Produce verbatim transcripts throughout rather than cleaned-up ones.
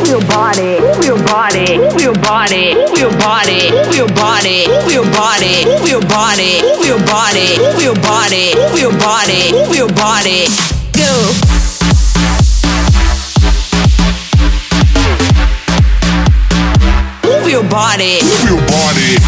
move your body, move your body, move your body, move your body, move your body, move your body, move your body, move your body, move your body, move your body, move your body. Go. Move your body. Move your body.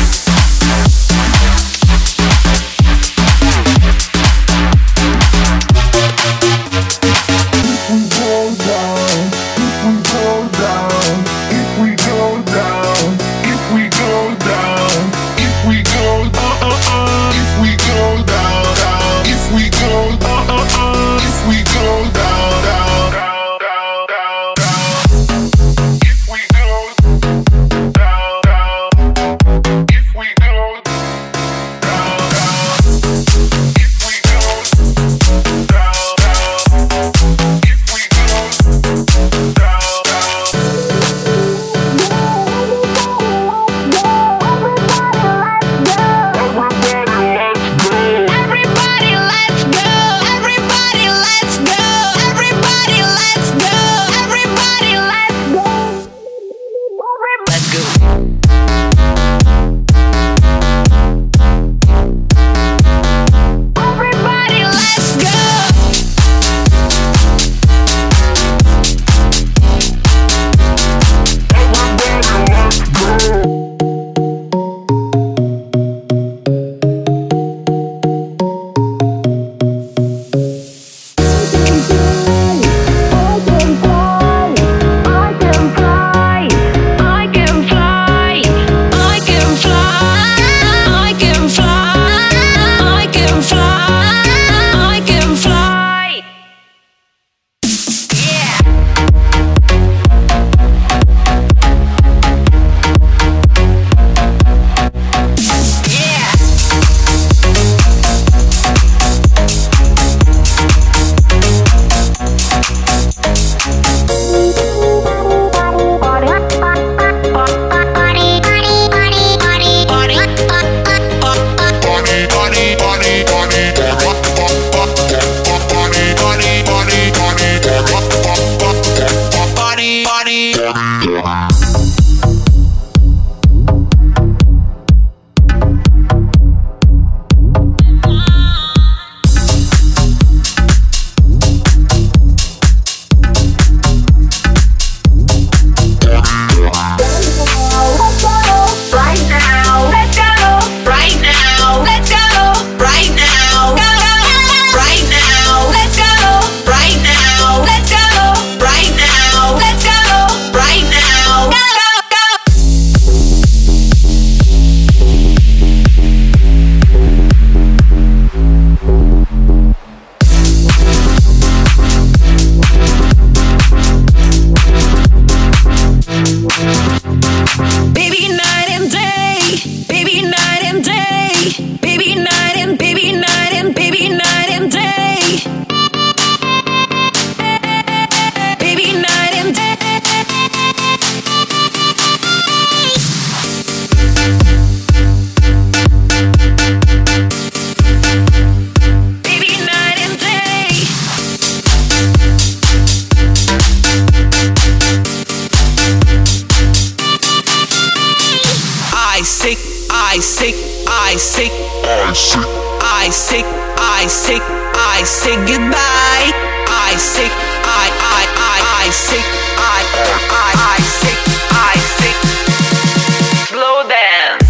I say, I say, I say, I say, I say, I say goodbye. I say, I, I, I, I say, I, I, I say, I say. Slow down.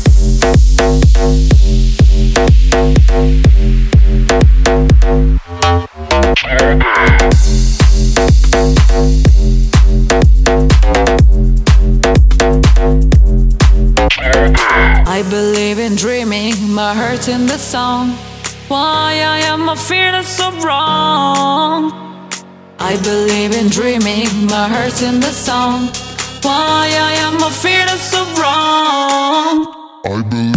I believe in dreaming, my heart in the song. Why I am a feeling so wrong. I believe in dreaming, my heart in the song. Why I am a feeling so wrong. I believe.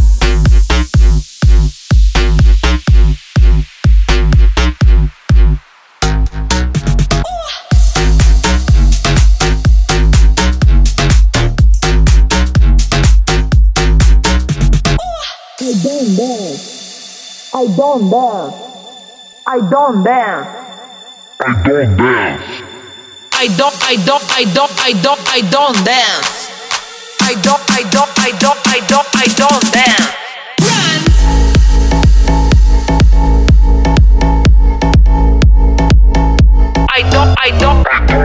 I don't dance. I don't dance. I don't dance. I don't, I don't, I don't, I don't, I don't dance. I don't, I don't, I don't, I don't, I don't dance. Run. I don't, I don't.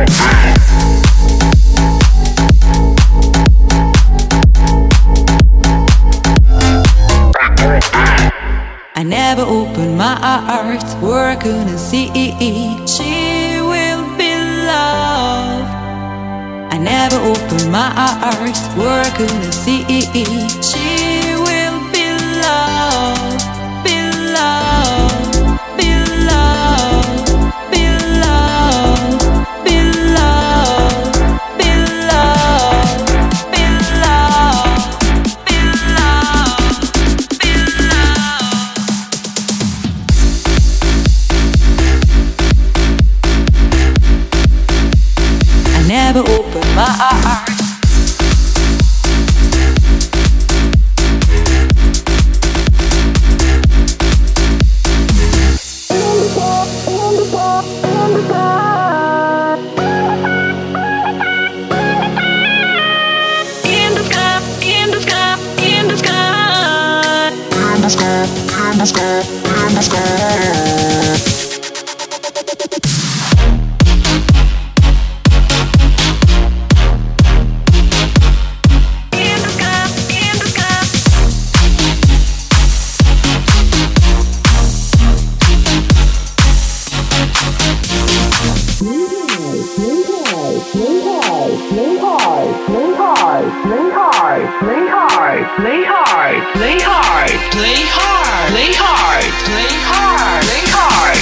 I never opened my heart, where I couldn't see she will be loved. I never opened my heart, where I couldn't see she will be loved, be loved, be loved, be loved, be loved, be loved, be loved, be loved, be loved. I never opened my heart. In the sky, in the sky, in the sky. In the sky, in the sky, in the sky. Play hard, play hard, play hard, play hard, play hard, play hard, play hard.